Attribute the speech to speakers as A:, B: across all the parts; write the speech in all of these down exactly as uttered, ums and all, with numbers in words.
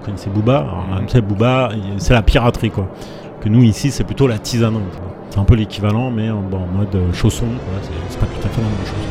A: Vous connaissez Booba? Alors, tu sais, Booba, c'est la piraterie, quoi. Que nous, ici, c'est plutôt l'artisanat. C'est un peu l'équivalent, mais en, bon, en mode chausson. Voilà, c'est, c'est pas tout à fait la même chose.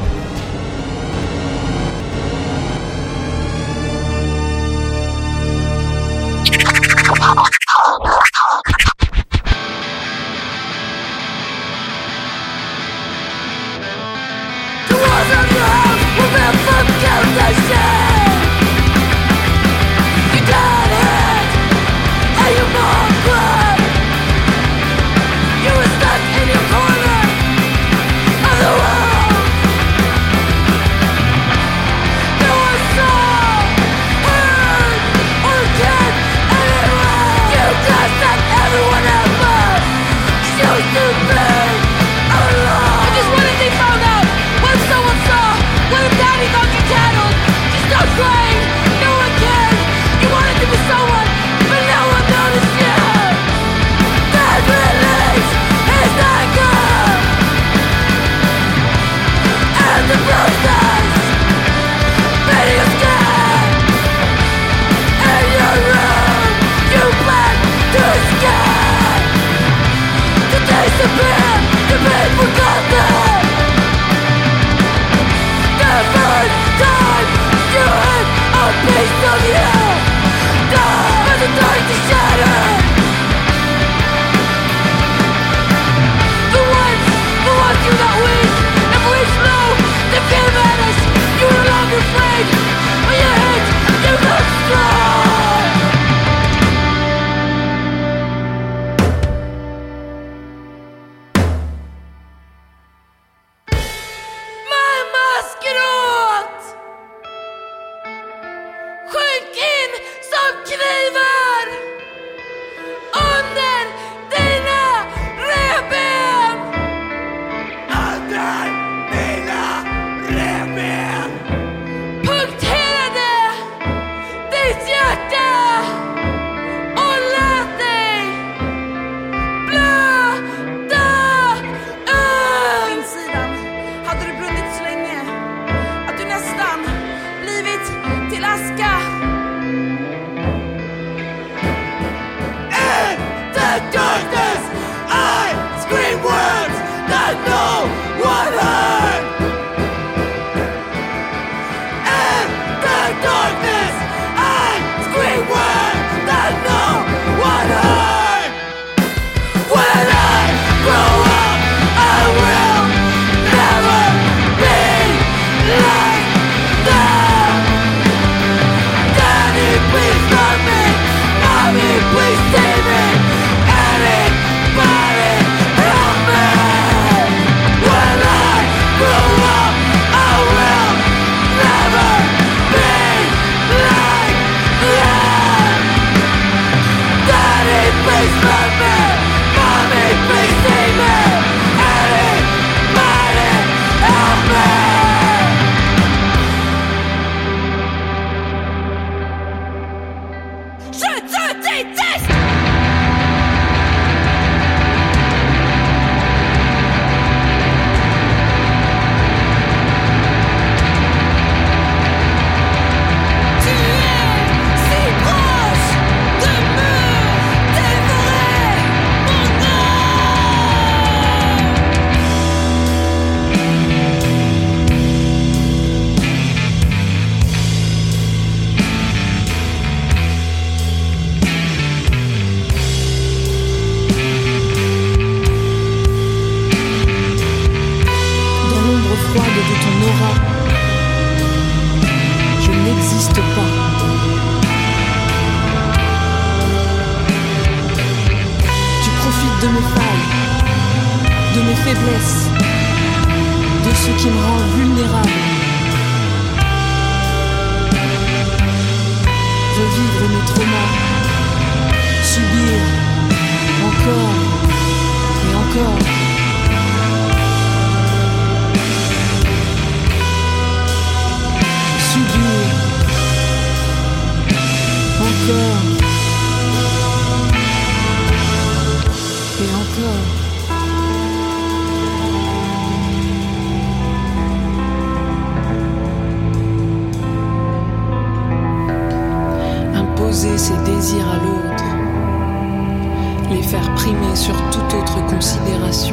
B: imposer ses désirs à l'autre, les faire primer sur toute autre considération,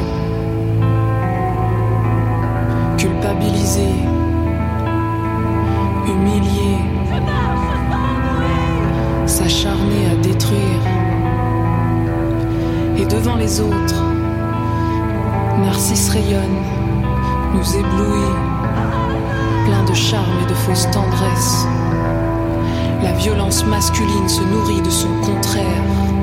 B: culpabiliser, humilier, s'acharner à détruire, et devant les autres, Narcisse rayonne, nous éblouit, plein de charme et de fausse tendresse. La violence masculine se nourrit de son contraire.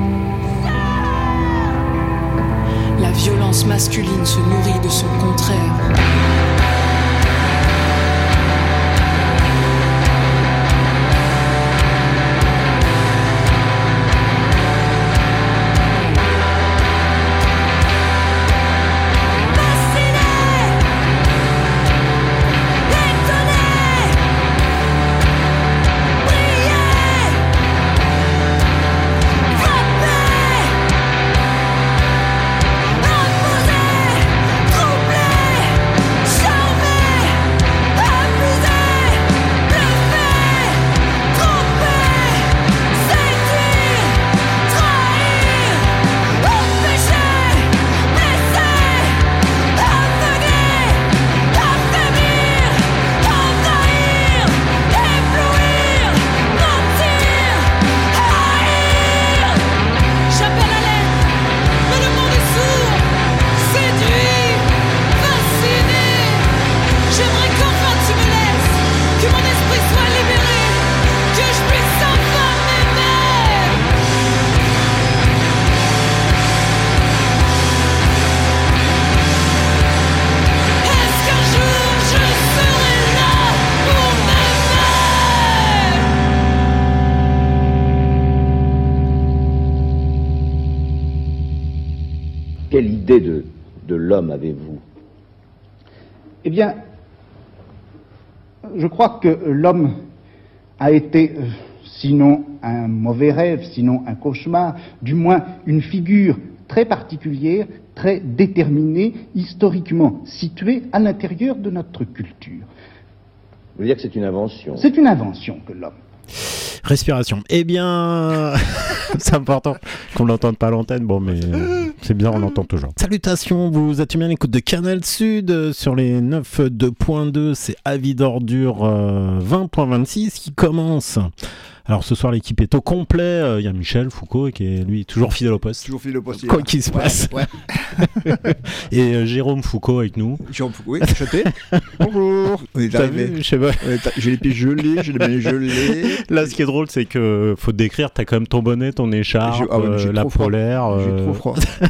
B: La violence masculine se nourrit de son contraire.
C: Quelle idée de, de l'homme avez-vous ?
D: Eh bien, je crois que l'homme a été, euh, sinon un mauvais rêve, sinon un cauchemar, du moins une figure très particulière, très déterminée, historiquement située à l'intérieur de notre culture.
C: Vous voulez dire que c'est une invention ?
D: C'est une invention que l'homme.
A: Respiration. Eh bien, c'est important qu'on ne l'entende pas à l'antenne. Bon, mais euh, c'est bien, on l'entend toujours. Salutations, vous êtes bien à l'écoute de Canal Sud euh, sur les neuf deux point deux. C'est Avis d'ordure euh, vingt point vingt-six qui commence. Alors ce soir l'équipe est au complet, il euh, y a Michel Foucault qui est lui toujours fidèle au poste.
E: Toujours fidèle au poste.
A: Quoi qu'il se
E: ouais,
A: passe.
E: Ouais.
A: Et euh, Jérôme Foucault avec nous.
E: Jérôme Foucault, oui, chanté. Bonjour. On est arrivé.
A: Je sais pas.
E: J'ai les pieds gelés, j'ai les mains gelées.
A: Là ce qui est drôle c'est que faut te décrire, t'as quand même ton bonnet, ton écharpe,
E: ah ouais,
A: euh, la polaire.
E: Euh... J'ai trop froid.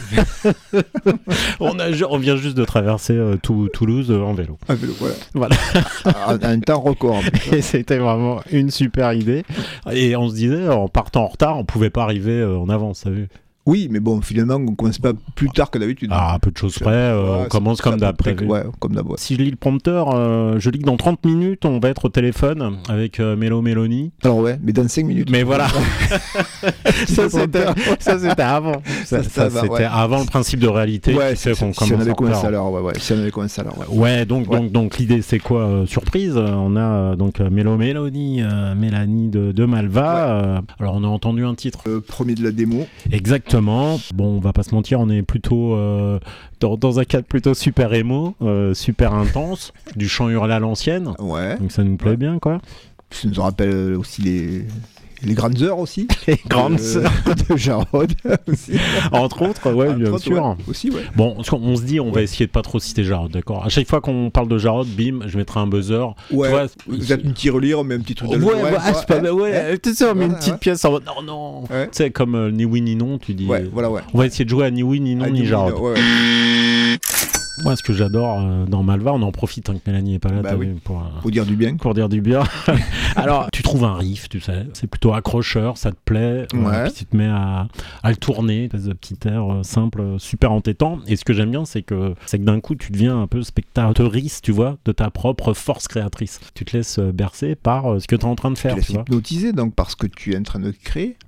A: on, a, on vient juste de traverser euh, tout, Toulouse euh, en vélo.
E: Un vélo, voilà.
A: Voilà.
E: À un temps record.
A: Et c'était vraiment une super idée. Et on se disait, en partant en retard, on pouvait pas arriver euh, en avance, t'as vu ?
E: Oui, mais bon, finalement, on commence pas plus tard que d'habitude.
A: Ah, un peu de choses près, euh,
E: ouais,
A: on commence comme d'après.
E: Ouais, comme d'habitude.
A: Si je lis le prompteur, euh, je lis que dans trente minutes, on va être au téléphone avec euh, Mélo Mélanie.
E: Alors ouais, mais dans cinq minutes.
A: Mais voilà. ça, c'était, ça, c'était avant. Ça, ça, ça, ça c'était ouais. avant le principe de réalité.
E: Ouais,
A: qui fait qu'on
E: si on avait commencé à l'heure, ouais, ouais. Si on avait commencé à l'heure, ouais.
A: Ouais, donc,
E: ouais.
A: donc, donc l'idée, c'est quoi euh, surprise, on a euh, donc Mélo Mélanie, euh, Mélanie de, de Malva. Ouais. Euh, alors, on a entendu un titre.
E: Le premier de la démo.
A: Exactement. Bon, on va pas se mentir, on est plutôt euh, dans, dans un cadre plutôt super émo, euh, super intense, du chant hurlé à l'ancienne.
E: Ouais.
A: Donc ça nous plaît ouais. bien, quoi.
E: Ça nous rappelle aussi les, les grandes heures aussi.
A: Les grandes
E: euh,
A: heures
E: de Jarod aussi.
A: Entre autres, ouais, Entre bien autres, sûr.
E: Ouais. Aussi, ouais.
A: Bon, on se dit, on va essayer de pas trop citer Jarod, d'accord. À chaque fois qu'on parle de Jarod, bim, je mettrai un buzzer.
E: Ouais.
A: Tu vois,
E: vous êtes une tirelire, mais un petit truc de
A: ouais,
E: ouais,
A: ouais, ah, c'est pas, ouais, ouais, tu sais, on met une petite
E: ouais.
A: pièce en mode non, non.
E: Ouais.
A: Tu sais, comme euh, ni oui ni non, tu dis.
E: Ouais, voilà, ouais.
A: On va essayer de jouer à ni oui ni non,
E: à
A: ni, ni Jarod.
E: Ouais, ouais.
A: Moi, ce que j'adore euh, dans Malva, on en profite tant que Mélanie est pas là,
E: bah oui.
A: pour, euh,
E: pour dire du bien.
A: Pour dire du bien. Alors, tu trouves un riff, tu sais, c'est plutôt accrocheur, ça te plaît,
E: ouais.
A: euh, puis tu te mets à, à le tourner, ce petit air euh, simple, super entêtant. Et ce que j'aime bien, c'est que, c'est que d'un coup, tu deviens un peu spectateuriste, tu vois, de ta propre force créatrice. Tu te laisses bercer par euh, ce que tu es en train de faire.
E: Tu,
A: tu vois.
E: hypnotisé donc par ce que tu es en train de créer.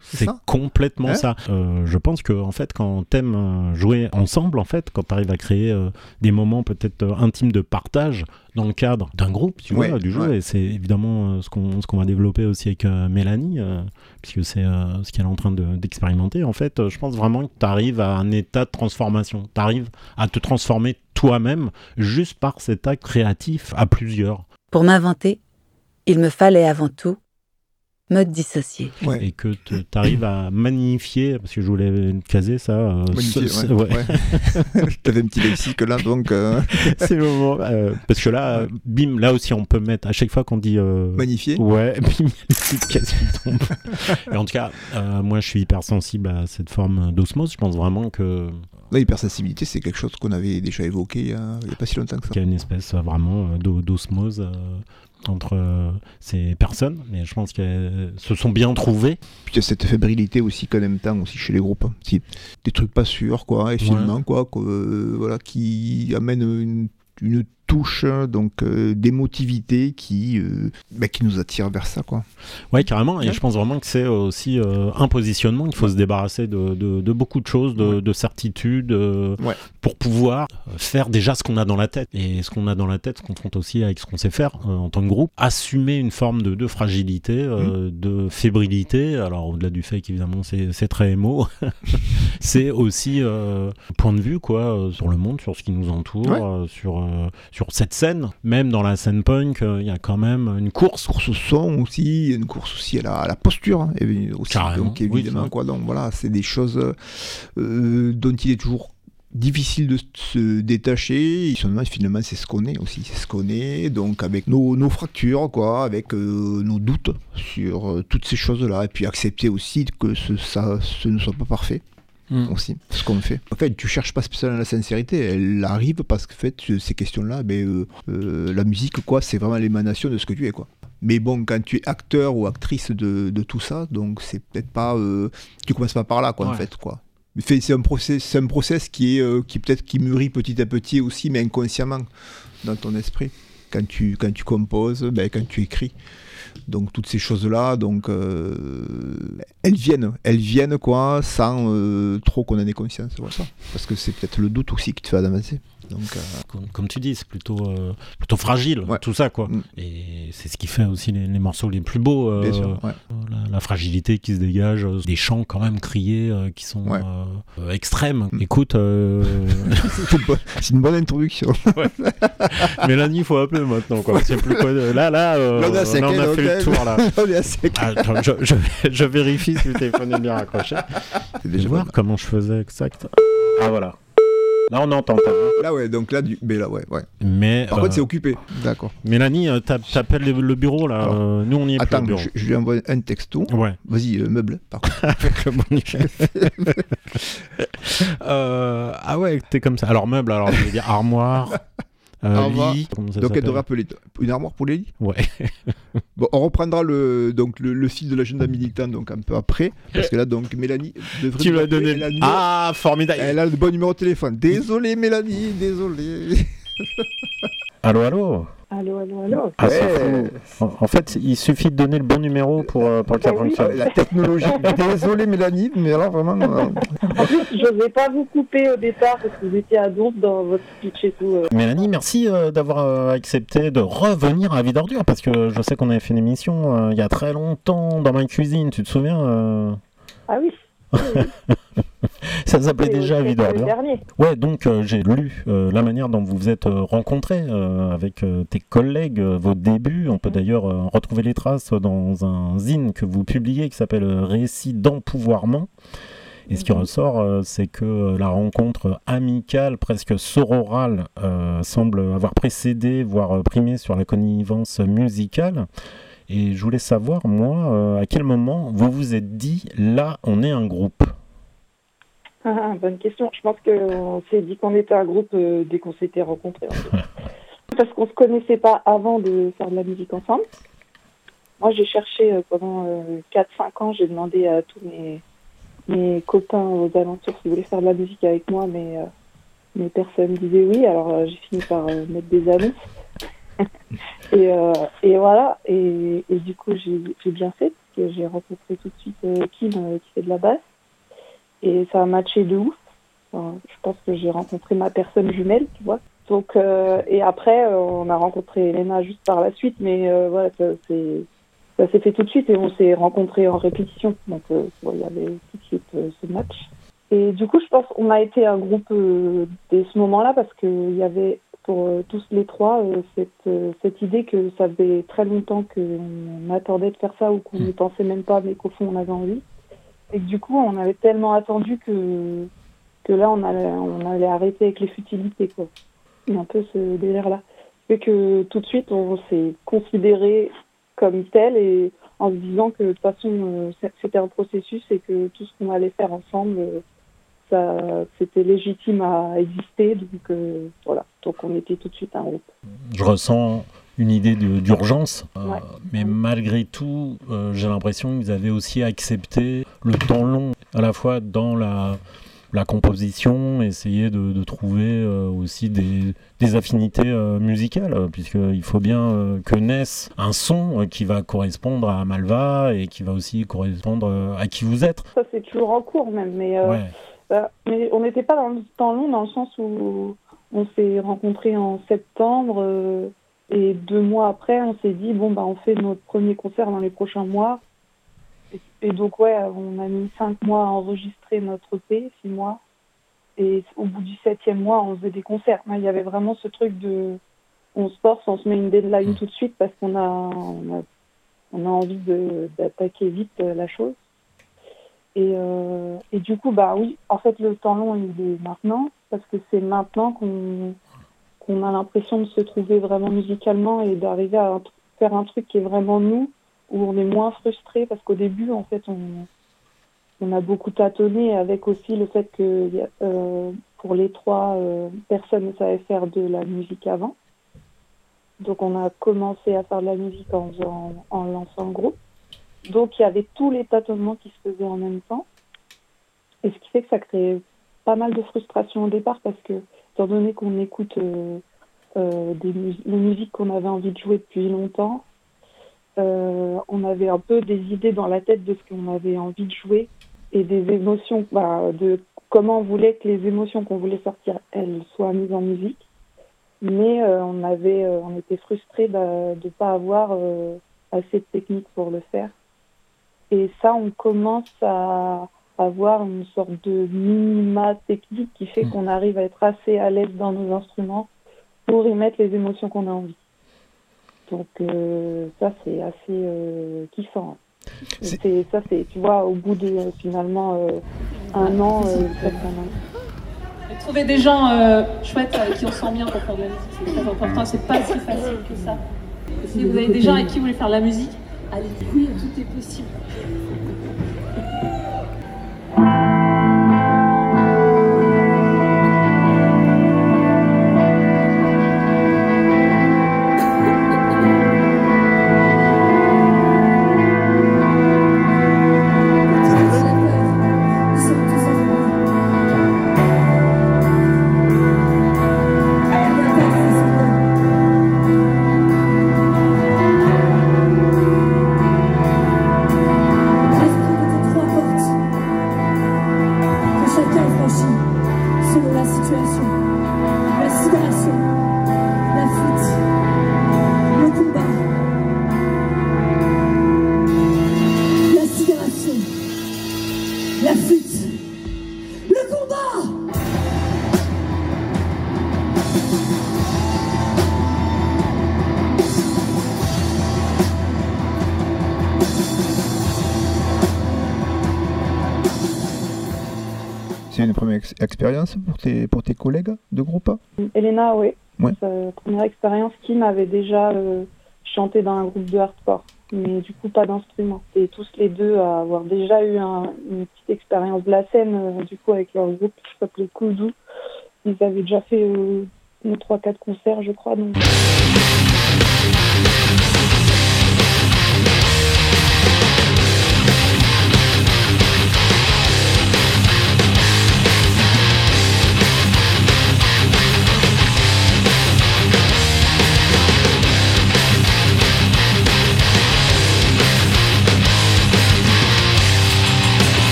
A: C'est
E: ça
A: complètement
E: hein
A: ça. Euh, je pense que en fait, quand t'aimes jouer ensemble, en fait, quand t'arrives à créer euh, des moments peut-être euh, intimes de partage dans le cadre d'un groupe, tu
E: ouais,
A: vois, du jeu,
E: ouais.
A: et c'est évidemment euh, ce qu'on ce qu'on va développer aussi avec euh, Mélanie, euh, puisque c'est euh, ce qu'elle est en train de, d'expérimenter. En fait, euh, je pense vraiment que t'arrives à un état de transformation. T'arrives à te transformer toi-même juste par cet acte créatif à plusieurs.
F: Pour m'inventer, il me fallait avant tout me dissocier.
E: Ouais.
A: Et que tu arrives à magnifier, parce que je voulais caser ça. Euh,
E: Magnifier,
A: ce-
E: ouais.
A: ouais.
E: ouais. T'avais un petit lexique là, donc euh,
A: C'est le moment. euh, parce que là, euh, bim, là aussi, on peut mettre, à chaque fois qu'on dit. Euh,
E: magnifié.
A: Ouais, bim, il y a une petite pièce qui tombe. Et en tout cas, euh, moi, je suis hyper sensible à cette forme d'osmose. Je pense vraiment que.
E: Là, l'hypersensibilité, c'est quelque chose qu'on avait déjà évoqué il y a, il y a pas si longtemps que ça.
A: Qu'il y a une espèce euh, vraiment euh, d'o- d'osmose euh, entre euh, ces personnes. Mais je pense qu'elles se sont bien trouvées.
E: Puis il y a cette fébrilité aussi qu'en même temps aussi chez les groupes. Hein. Si, des trucs pas sûrs, quoi, et finalement,
A: Ouais.
E: quoi, que, euh, voilà, qui amènent une, une touche, donc euh, d'émotivité qui, euh, bah, qui nous attire vers ça, quoi.
A: Ouais, carrément. Et
E: Ouais.
A: je pense vraiment que c'est aussi euh, un positionnement. Il faut se débarrasser de, de, de beaucoup de choses, de,
E: Ouais.
A: de certitudes, euh,
E: Ouais.
A: pour pouvoir faire déjà ce qu'on a dans la tête. Et ce qu'on a dans la tête se confronte aussi avec ce qu'on sait faire euh, en tant que groupe. Assumer une forme de, de fragilité, euh,
E: Mmh.
A: de fébrilité. Alors, au-delà du fait qu'évidemment, c'est, c'est très émo, c'est aussi euh, point de vue, quoi, euh, sur le monde, sur ce qui nous entoure,
E: Ouais.
A: euh, sur, euh, sur cette scène. Même dans la scène punk, il euh, y a quand même une course.
E: Course au son aussi, une course aussi à la, à la posture, hein, et aussi,
A: Carrément,
E: donc
A: oui,
E: évidemment,
A: ça.
E: quoi. Donc voilà, c'est des choses euh, dont il est toujours difficile de se détacher. Et finalement, finalement, c'est ce qu'on est aussi, c'est ce qu'on est, donc avec nos, nos fractures, quoi, avec euh, nos doutes sur euh, toutes ces choses-là, et puis accepter aussi que ce, ça, ce ne soit pas parfait.
A: Mm.
E: Aussi, ce qu'on fait. En fait, tu cherches pas spécialement la sincérité, elle arrive parce que en fait, ces questions-là, ben, euh, euh, la musique, quoi, c'est vraiment l'émanation de ce que tu es, quoi. Mais bon, quand tu es acteur ou actrice de, de tout ça, donc c'est peut-être pas, euh, tu commences pas par là, quoi,
A: Ouais.
E: en fait, quoi. Mais fait, c'est un process, c'est un process qui est, euh, qui peut-être qui mûrit petit à petit aussi, mais inconsciemment dans ton esprit. Quand tu, quand tu composes, ben, quand tu écris. Donc toutes ces choses-là, donc euh, elles viennent, elles viennent quoi, sans euh, trop qu'on en ait conscience, voilà ça. Parce que c'est peut-être le doute aussi qui te fait avancer. Donc, euh...
A: comme, comme tu dis, c'est plutôt, euh, plutôt fragile,
E: ouais.
A: tout ça, quoi.
E: Mm.
A: Et c'est ce qui fait aussi les, les morceaux les plus beaux. Euh,
E: Bien sûr, ouais.
A: la, la fragilité qui se dégage, euh, des chants quand même criés euh, qui sont
E: Ouais.
A: euh, euh, extrêmes.
E: Mm.
A: Écoute, euh...
E: c'est, une bonne, c'est une bonne introduction.
A: Ouais. Mélanie, il faut appeler maintenant, quoi. C'est plus quoi. De... Là, là, euh,
E: là, on a, sec,
A: là, on a
E: hein,
A: fait le tour, là.
E: On est à sec.
A: Attends, je, je, je vérifie si le téléphone est bien raccroché.
E: C'est
A: Je vais
E: déjà
A: voir
E: bon.
A: comment je faisais exact. Ah, voilà. Là, on entend. T'as vu.
E: Là, ouais, donc là, du... mais là, ouais, ouais.
A: Mais,
E: Par
A: euh,
E: contre, c'est occupé. D'accord.
A: Mélanie, euh, t'a- t'appelles le, le bureau, là.
E: Alors,
A: euh, nous, on y est
E: Attends,
A: plus au
E: je,
A: bureau.
E: je lui envoie un texto.
A: Ouais.
E: Vas-y, euh, meuble, par contre.
A: Avec le bon numéro. euh, ah ouais, t'es comme ça. Alors, meuble, alors, je vais dire armoire, euh,
E: Armoire.
A: lit. Comment ça
E: Donc, elle
A: s'appelle
E: devrait appeler une armoire pour les lits.
A: Ouais.
E: Bon, on reprendra le, donc, le, le fil de l'agenda militant donc, un peu après. Parce que là, donc, Mélanie devrait.
A: Tu
E: nous
A: lui as
E: appeler.
A: donné.
E: Elle a le numéro-
A: Ah, formidable.
E: Elle a le bon numéro de téléphone. Désolé, Mélanie, désolé.
A: Allô, allô.
G: Allô, allô, allô.
A: Ah, c'est
E: Ouais.
A: fou. En, en fait, il suffit de donner le bon numéro pour, euh, pour que ça
G: Bah oui.
A: fonctionne.
E: La technologie. Désolé, Mélanie, mais alors vraiment. euh,
G: En plus, je n'osais pas vous couper au départ parce que vous étiez à donf dans votre speech et tout. euh.
A: Mélanie, merci euh, d'avoir euh, accepté de revenir à Vie d'Ordure parce que je sais qu'on avait fait une émission euh, il y a très longtemps dans ma cuisine, tu te souviens euh
G: Ah oui.
A: Ça s'appelait
G: Et
A: déjà
G: au-
A: Vie
G: le
A: d'Ordure.
G: dernier.
A: Ouais, donc euh, j'ai lu euh, la manière dont vous vous êtes euh, rencontrés euh, avec euh, tes collègues, euh, vos débuts. On peut d'ailleurs euh, retrouver les traces dans un zine que vous publiez qui s'appelle euh, Récit d'empouvoirment. Et ce qui ressort, euh, c'est que euh, la rencontre amicale, presque sororale, euh, semble avoir précédé, voire euh, primé sur la connivence musicale. Et je voulais savoir, moi, euh, à quel moment vous vous êtes dit, là, on est un groupe ?
G: Ah, bonne question. Je pense qu'on s'est dit qu'on était un groupe euh, dès qu'on s'était rencontrés. En fait. Parce qu'on ne se connaissait pas avant de faire de la musique ensemble. Moi, j'ai cherché euh, pendant euh, quatre cinq ans, j'ai demandé à tous mes, mes copains aux alentours s'ils voulaient faire de la musique avec moi, mais, euh, mais personne disait oui. Alors, euh, j'ai fini par euh, mettre des annonces. et, euh, et voilà. Et, et du coup, j'ai, j'ai bien fait. Parce que j'ai rencontré tout de suite euh, Kim euh, qui fait de la basse. Et ça a matché de ouf. Enfin, je pense que j'ai rencontré ma personne jumelle, tu vois. Donc, euh, et après, euh, on a rencontré Elena juste par la suite, mais euh, voilà, ça, c'est, ça s'est fait tout de suite et on s'est rencontrés en répétition. Donc, euh, bon, il y avait tout de suite euh, ce match. Et du coup, je pense qu'on a été un groupe euh, dès ce moment-là parce qu'il y avait pour euh, tous les trois euh, cette, euh, cette idée que ça faisait très longtemps qu'on attendait de faire ça ou qu'on n'y pensait même pas, mais qu'au fond, on avait envie. Et que du coup, on avait tellement attendu que, que là, on allait, on allait arrêter avec les futilités, quoi. Il y a un peu ce délire-là. Fait que tout de suite, on s'est considéré comme tel et en se disant que de toute façon, euh, c'était un processus et que tout ce qu'on allait faire ensemble, euh, ça, c'était légitime à exister. Donc euh, voilà, donc on était tout de suite un groupe.
A: Je ressens une idée de, d'urgence, euh,
G: Ouais.
A: mais malgré tout, euh, j'ai l'impression que vous avez aussi accepté le temps long, à la fois dans la... la composition, essayer de, de trouver euh, aussi des, des affinités euh, musicales, euh, puisqu'il faut bien euh, que naisse un son euh, qui va correspondre à Malva et qui va aussi correspondre euh, à qui vous êtes.
G: Ça, c'est toujours en cours même, mais, euh,
A: Ouais.
G: euh, mais on n'était pas dans le temps long dans le sens où on s'est rencontrés en septembre euh, et deux mois après, on s'est dit, bon, bah, on fait notre premier concert dans les prochains mois. Et donc, ouais, on a mis cinq mois à enregistrer notre E P, six mois. Et au bout du septième mois, on faisait des concerts. Il y avait vraiment ce truc de... On se force, on se met une deadline tout de suite parce qu'on a, on a, on a envie de, d'attaquer vite la chose. Et, euh, et du coup, bah oui, en fait, le temps long, il est maintenant. Parce que c'est maintenant qu'on, qu'on a l'impression de se trouver vraiment musicalement et d'arriver à faire un truc qui est vraiment nous, où on est moins frustré parce qu'au début, en fait, on, on a beaucoup tâtonné avec aussi le fait que euh, pour les trois euh, personnes, ne savaient faire de la musique avant. Donc, on a commencé à faire de la musique en, en, en lançant le groupe. Donc, il y avait tous les tâtonnements qui se faisaient en même temps. Et ce qui fait que ça créait pas mal de frustration au départ parce que, étant donné qu'on écoute euh, euh, des mus- les musiques qu'on avait envie de jouer depuis longtemps, Euh, on avait un peu des idées dans la tête de ce qu'on avait envie de jouer et des émotions, bah, de comment on voulait que les émotions qu'on voulait sortir, elles soient mises en musique. Mais euh, on avait, euh, on était frustrés de ne pas avoir euh, assez de technique pour le faire. Et ça, on commence à avoir une sorte de minima technique qui fait qu'on arrive à être assez à l'aise dans nos instruments pour y mettre les émotions qu'on a envie. Donc euh, ça, c'est assez euh, kiffant. C'est... C'est, ça, c'est, tu vois, au bout de euh, finalement euh, un an, euh, presque un an.
H: Et trouver des gens euh, chouettes avec qui on se sent bien pour faire de la musique, c'est très important. C'est pas si facile que ça. Et si vous avez des gens avec qui vous voulez faire de la musique, allez, oui, tout est possible.
E: C'est une première ex- expérience pour tes, pour tes collègues de groupe?
G: Elena, oui.
E: Ouais.
G: Sa première expérience, Kim avait déjà euh, chanté dans un groupe de hardcore, mais du coup pas d'instrument. Et tous les deux à avoir déjà eu un, une petite expérience de la scène, euh, du coup avec leur groupe qui s'appelait Koudou. Ils avaient déjà fait euh, trois quatre concerts, je crois. Donc...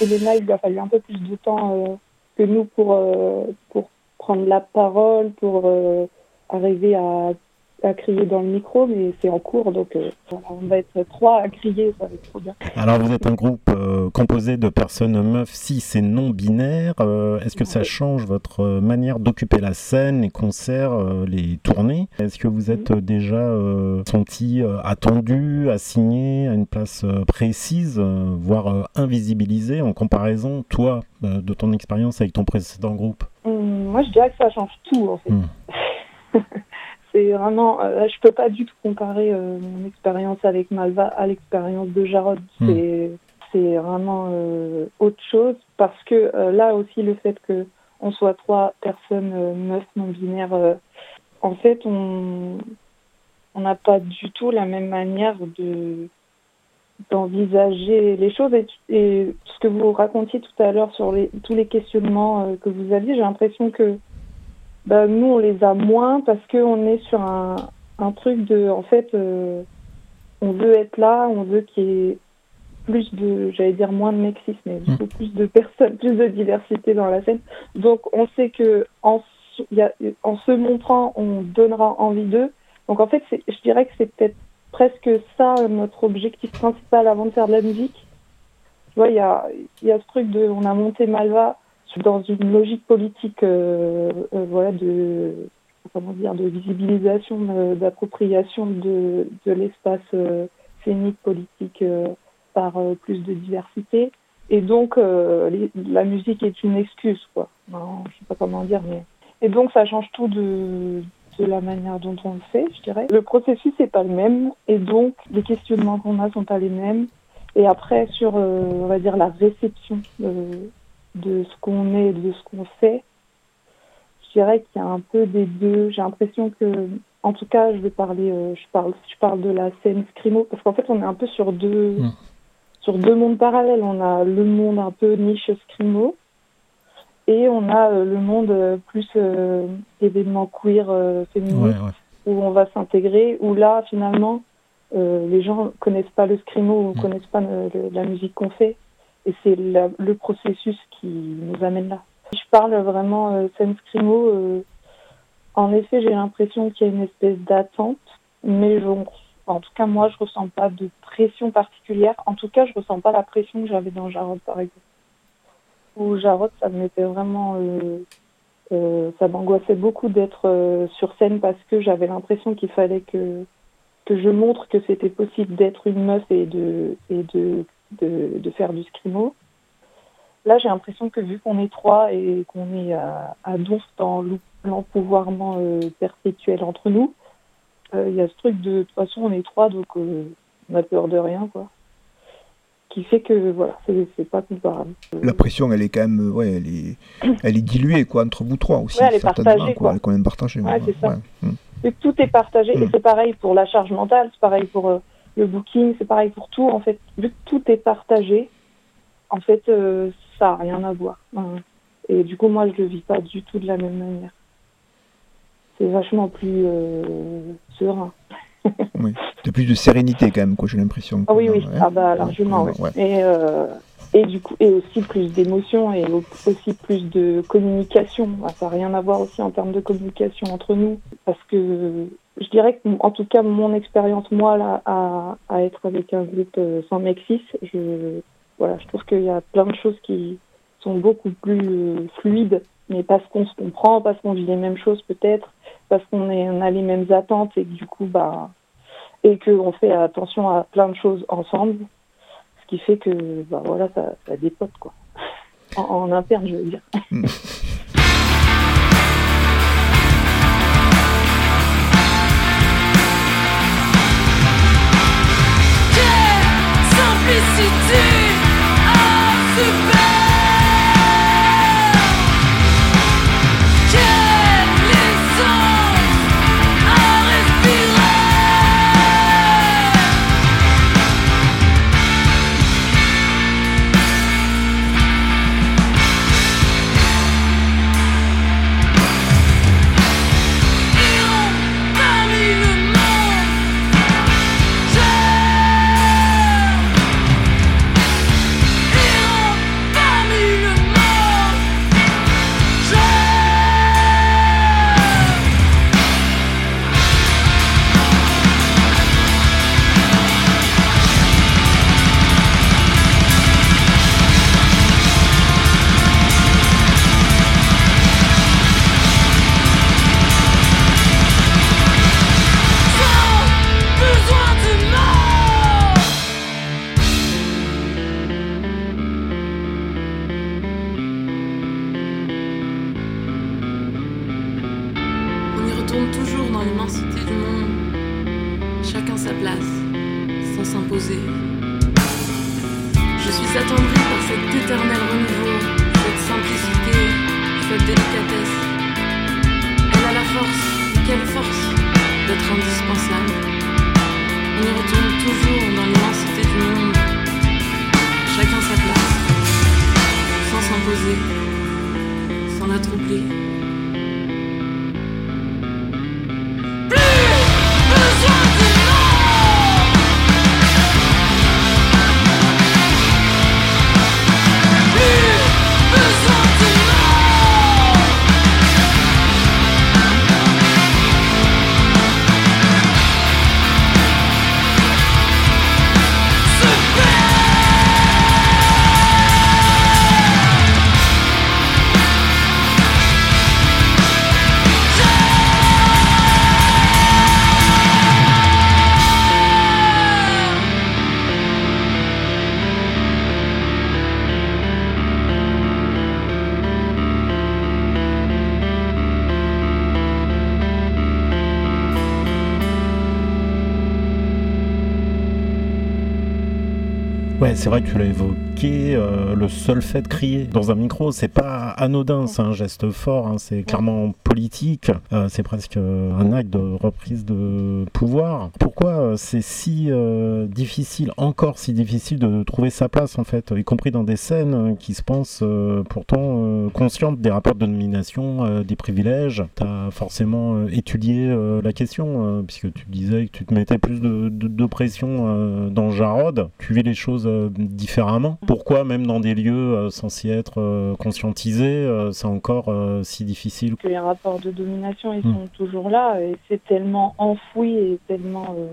G: Elena, il lui a fallu un peu plus de temps euh, que nous pour, euh, pour prendre la parole, pour euh, arriver à, à crier dans le micro, mais c'est en cours, donc euh, on va être trois à crier, ça va être trop bien.
A: Alors vous êtes un groupe euh, composé de personnes meufs, cis et non-binaires. Euh, est-ce que ça change votre manière d'occuper la scène, les concerts, euh, les tournées? Est-ce que vous êtes euh, déjà euh, senti euh, attendu, assigné à une place euh, précise, euh, voire euh, invisibilisé en comparaison, toi, euh, de ton expérience avec ton précédent groupe?
G: Hum, moi, je dirais que ça change tout, en fait.
A: Hum.
G: C'est vraiment, euh, je peux pas du tout comparer euh, mon expérience avec Malva à l'expérience de Jarod.
A: Mmh.
G: C'est, c'est vraiment euh, autre chose parce que euh, là aussi le fait que on soit trois personnes euh, meufs non binaires, euh, en fait on on n'a pas du tout la même manière de d'envisager les choses et, et ce que vous racontiez tout à l'heure sur les, tous les questionnements euh, que vous aviez, j'ai l'impression que bah, nous, on les a moins parce qu'on est sur un, un truc de... En fait, euh, on veut être là, on veut qu'il y ait plus de... J'allais dire moins de mexisme, mais du coup, plus de personnes, plus de diversité dans la scène. Donc, on sait que en, y a, en se montrant, on donnera envie d'eux. Donc, en fait, c'est, je dirais que c'est peut-être presque ça notre objectif principal avant de faire de la musique. Tu vois, il y a, y a ce truc de... On a monté Malva dans une logique politique, euh, euh, voilà, de comment dire, de visibilisation, euh, d'appropriation de, de l'espace euh, scénique politique euh, par euh, plus de diversité. Et donc, euh, les, la musique est une excuse, quoi. Non, je sais pas comment dire, mais et donc ça change tout de de la manière dont on le fait, je dirais. Le processus n'est pas le même, et donc les questionnements qu'on a sont pas les mêmes. Et après, sur, euh, on va dire, la réception euh, de ce qu'on est, de ce qu'on fait, je dirais qu'il y a un peu des deux. J'ai l'impression que, en tout cas, je vais parler, euh, je parle, je parle de la scène scrimo, parce qu'en fait, on est un peu sur deux, mmh. sur deux mondes parallèles. On a le monde un peu niche scrimo, et on a euh, le monde euh, plus euh, événement queer euh, féministe, ouais, ouais. où on va s'intégrer, où là, finalement, euh, les gens connaissent pas le scrimo, ou mmh. connaissent pas le, le, la musique qu'on fait. Et c'est la, le processus qui nous amène là. Je parle vraiment euh, scène scrimo. Euh, en effet, j'ai l'impression qu'il y a une espèce d'attente, mais je, en tout cas, moi, je ressens pas de pression particulière. En tout cas, je ressens pas la pression que j'avais dans Jarod, par exemple. Où Jarod, ça me mettait vraiment... Euh, euh, ça m'angoissait beaucoup d'être euh, sur scène parce que j'avais l'impression qu'il fallait que, que je montre que c'était possible d'être une meuf et de... Et de De, de faire du scrimo. Là, j'ai l'impression que vu qu'on est trois et qu'on est à, à donf dans l'empouvoirment euh, perpétuel entre nous, il euh, y a ce truc de, de toute façon, on est trois, donc euh, on a peur de rien, quoi. Qui fait que, voilà, c'est, c'est pas comparable.
E: La pression, elle est quand même, ouais, elle est, elle est diluée, quoi, entre vous trois aussi.
G: Ouais, elle est partagée, quoi.
E: Elle est quand même partagée.
G: Ouais,
E: ouais,
G: c'est ça.
E: Ouais. Hum.
G: Et tout est partagé, hum. et c'est pareil pour la charge mentale, c'est pareil pour... Euh, le booking, c'est pareil pour tout. En fait, vu que tout est partagé, en fait, euh, ça n'a rien à voir. Et du coup, moi, je le vis pas du tout de la même manière. C'est vachement plus euh, serein.
E: Oui, de plus de sérénité quand même, quoi, j'ai l'impression.
G: Ah oui, oui, ouais. ah bah largement, ouais. ouais. Et, euh, et du coup, et aussi plus d'émotion et aussi plus de communication. Ça n'a rien à voir aussi en termes de communication entre nous, parce que je dirais que, en tout cas, mon expérience, moi, là, à, à être avec un groupe euh, sans mexis, je, voilà, je trouve qu'il y a plein de choses qui sont beaucoup plus euh, fluides, mais parce qu'on se comprend, parce qu'on vit les mêmes choses peut-être, parce qu'on est, on a les mêmes attentes et que du coup, bah, et qu'on fait attention à plein de choses ensemble, ce qui fait que, bah, voilà, ça, ça dépote, quoi. En, en interne, je veux dire. Mm.
B: sans s'imposer. Je suis attendrie par cet éternel renouveau, cette simplicité, cette délicatesse. Elle a la force, quelle force, d'être indispensable. On y retourne toujours dans l'immensité du monde, chacun sa place, sans s'imposer, sans la troubler.
A: Ouais, c'est vrai que tu l'as évoqué, euh, le seul fait de crier dans un micro, c'est pas anodin, c'est un geste fort, hein, c'est clairement politique, euh, c'est presque un acte de reprise de pouvoir. Pourquoi euh, c'est si euh, difficile, encore si difficile de trouver sa place en fait, y compris dans des scènes qui se pensent euh, pourtant euh, conscientes des rapports de domination, euh, des privilèges. T'as forcément euh, étudié euh, la question, euh, puisque tu disais que tu te mettais plus de, de, de pression euh, dans Jarod, tu vis les choses euh, différemment. Pourquoi même dans des lieux euh, censés être euh, conscientisés, euh, c'est encore euh, si difficile?
G: Les rapports de domination, ils mmh. sont toujours là, et c'est tellement enfoui et tellement euh,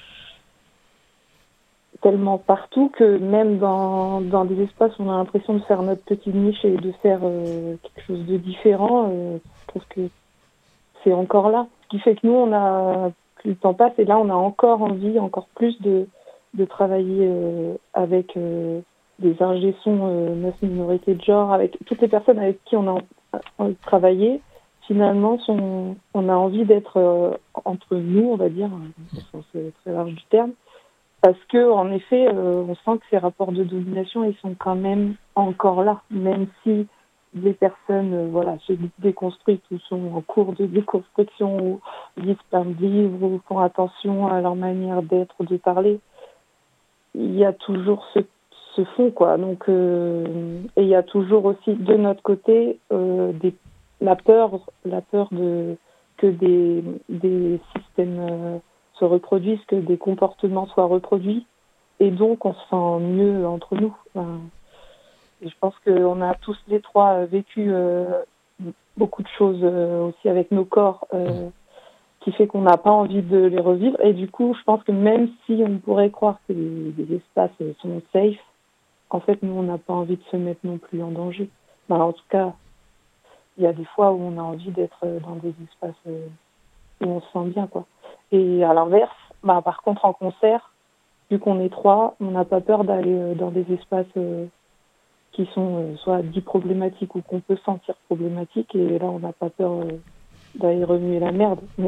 G: tellement partout que même dans, dans des espaces où on a l'impression de faire notre petite niche et de faire euh, quelque chose de différent, euh, je trouve que c'est encore là. Ce qui fait que nous, on a, plus le temps passe, et là, on a encore envie, encore plus de, de travailler euh, avec euh, des ingé-sons euh, neuf minorités de genre, avec toutes les personnes avec qui on a envie de travailler. Finalement, son, on a envie d'être euh, entre nous, on va dire, au sens très large du terme, parce que en effet, euh, on sent que ces rapports de domination, ils sont quand même encore là, même si les personnes, euh, voilà, se déconstruisent ou sont en cours de déconstruction ou lisent plein de livres ou font attention à leur manière d'être ou de parler. Il y a toujours ce, ce fond, quoi. Donc, euh, et il y a toujours aussi de notre côté euh, des la peur, la peur de que des, des systèmes euh, se reproduisent, que des comportements soient reproduits, et donc on se sent mieux entre nous. Enfin, et je pense qu'on a tous les trois vécu euh, beaucoup de choses euh, aussi avec nos corps, euh, qui fait qu'on n'a pas envie de les revivre. Et du coup, je pense que même si on pourrait croire que les, les espaces sont safe, en fait, nous, on n'a pas envie de se mettre non plus en danger. Ben, en tout cas, il y a des fois où on a envie d'être dans des espaces où on se sent bien, quoi. Et à l'inverse, bah, par contre, en concert, vu qu'on est trois, on n'a pas peur d'aller dans des espaces qui sont soit dits problématiques ou qu'on peut sentir problématiques. Et là, on n'a pas peur d'aller remuer la merde. Mais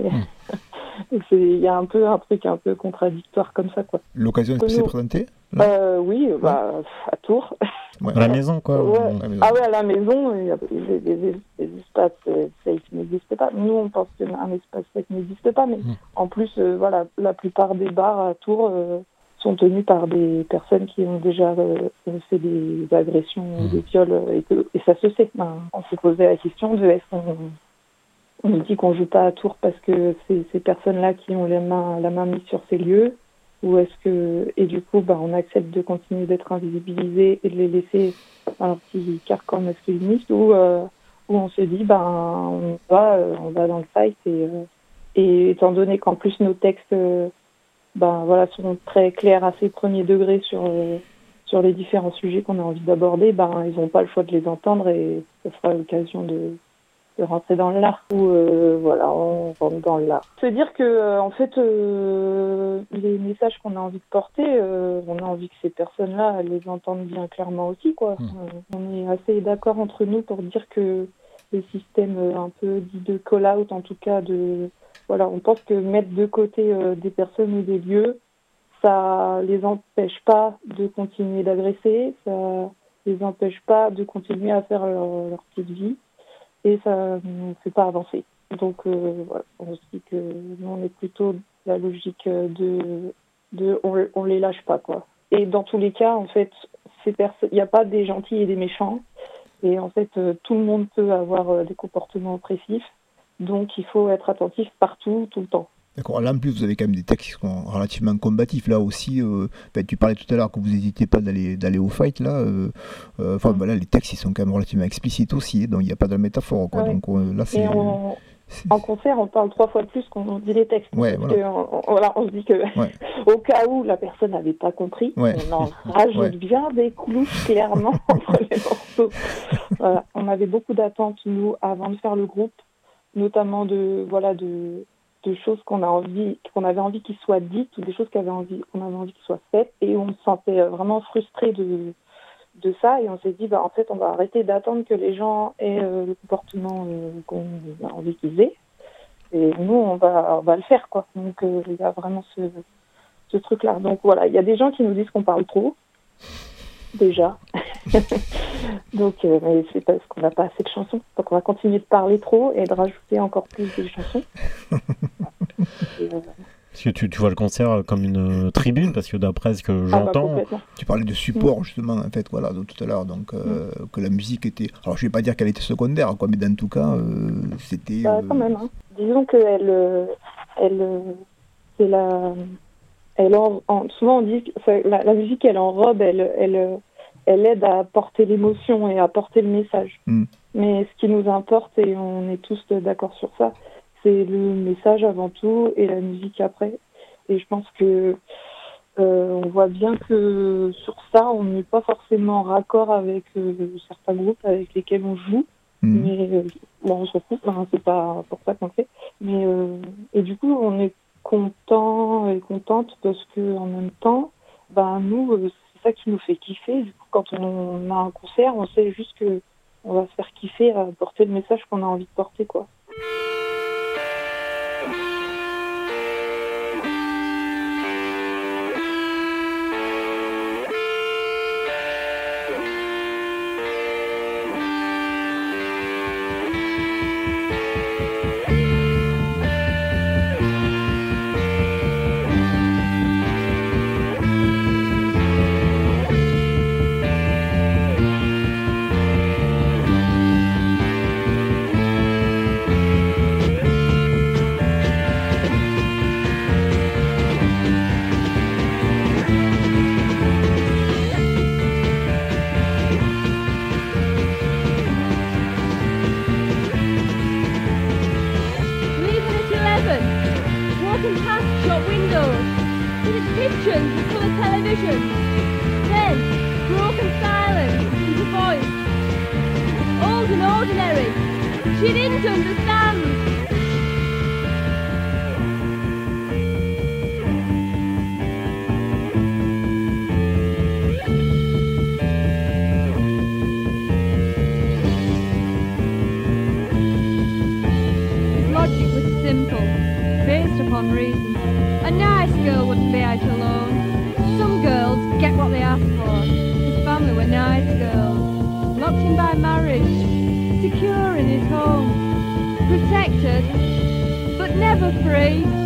G: il y a un peu un truc un peu contradictoire comme ça, quoi.
E: L'occasion s'est présentée
G: euh, Oui, bah, à Tours.
A: Ouais. À la maison, quoi.
G: Ouais.
A: À la maison.
G: Ah ouais, à la maison, les, les, les espaces euh, safe n'existent pas. Nous, on pense qu'un espace safe n'existe pas, mais mmh. en plus, euh, voilà, la plupart des bars à Tours euh, sont tenus par des personnes qui ont déjà euh, fait des agressions ou mmh. des viols, et, que, et ça se sait. Ben, on s'est posé la question de est-ce qu'on on dit qu'on joue pas à Tours parce que c'est ces personnes-là qui ont les mains, la main mise sur ces lieux, ou est-ce que, et du coup, bah, on accepte de continuer d'être invisibilisés et de les laisser dans leur petit carcan masculiniste, ou euh, où on se dit, ben, on va, euh, on va dans le fight, et, euh, et étant donné qu'en plus nos textes, euh, ben, voilà, sont très clairs, assez premier degré sur, euh, sur les différents sujets qu'on a envie d'aborder, ben, ils n'ont pas le choix de les entendre, et ça sera l'occasion de de rentrer dans l'art, ou euh, voilà, on rentre dans l'art. Se dire que euh, en fait euh, les messages qu'on a envie de porter, euh, on a envie que ces personnes-là les entendent bien clairement aussi, quoi. Mmh. Euh, on est assez d'accord entre nous pour dire que les systèmes euh, un peu dits de call-out, en tout cas de voilà, on pense que mettre de côté euh, des personnes ou des lieux, ça les empêche pas de continuer d'agresser, ça les empêche pas de continuer à faire leur, leur petite vie, et ça ne fait pas avancer. Donc euh, voilà, on se dit que nous, on est plutôt la logique de, de on, on les lâche pas, quoi. Et dans tous les cas, en fait, ces personnes, il n'y a pas des gentils et des méchants, et en fait, euh, tout le monde peut avoir euh, des comportements oppressifs, donc il faut être attentif partout, tout le temps.
E: D'accord, là en plus vous avez quand même des textes qui sont relativement combatifs. Là aussi, euh, ben, tu parlais tout à l'heure que vous n'hésitiez pas d'aller, d'aller au fight. Là, euh, euh, enfin, ben là, les textes ils sont quand même relativement explicites aussi, donc il n'y a pas de métaphore. Quoi.
G: Ouais.
E: Donc euh, là, c'est,
G: on,
E: c'est...
G: En concert, on parle trois fois plus qu'on dit les textes.
E: Ouais,
G: parce
E: voilà.
G: que, on, on, voilà, on se dit que
E: ouais.
G: au cas où la personne n'avait pas compris,
E: ouais.
G: on en rajoute ouais. bien des clouches clairement entre les morceaux. Voilà. On avait beaucoup d'attentes, nous, avant de faire le groupe, notamment de... Voilà, de de choses qu'on a envie, qu'on avait envie qu'ils soient dites, ou des choses qu'on avait envie, qu'on avait envie qu'ils soient faites, et on se sentait vraiment frustré de, de ça, et on s'est dit, bah, en fait, on va arrêter d'attendre que les gens aient euh, le comportement euh, qu'on a envie qu'ils aient, et nous, on va, on va le faire, quoi. Donc, euh, il y a vraiment ce, ce truc-là. Donc, voilà, il y a des gens qui nous disent qu'on parle trop, déjà. Donc, euh, mais c'est parce qu'on n'a pas assez de chansons. Donc, on va continuer de parler trop et de rajouter encore plus de chansons. Et, euh...
A: Parce que tu, tu vois le concert comme une tribune, parce que d'après ce que j'entends...
G: Ah bah,
E: tu parlais de support, mmh. justement, en fait, voilà, donc, tout à l'heure, donc, euh, mmh. que la musique était... Alors, je ne vais pas dire qu'elle était secondaire, quoi, mais dans tout cas, euh, c'était...
G: Bah, quand même, hein. Disons qu'elle... Euh, elle, euh, c'est la... Elle en, en, souvent, on dit que la, la musique, elle enrobe, elle... elle elle aide à porter l'émotion et à porter le message. Mm. Mais ce qui nous importe, et on est tous d'accord sur ça, c'est le message avant tout et la musique après. Et je pense que euh, on voit bien que sur ça, on n'est pas forcément raccord avec euh, certains groupes avec lesquels on joue. Mm. Mais euh, bon, on s'en fout, hein, c'est pas pour ça qu'on le fait. Mais euh, et du coup, on est content et contente parce que en même temps, ben nous. Euh, ça qui nous fait kiffer. Du coup, quand on a un concert, on sait juste que on va se faire kiffer à porter le message qu'on a envie de porter, quoi.
I: Secure in his home, protected, but never free.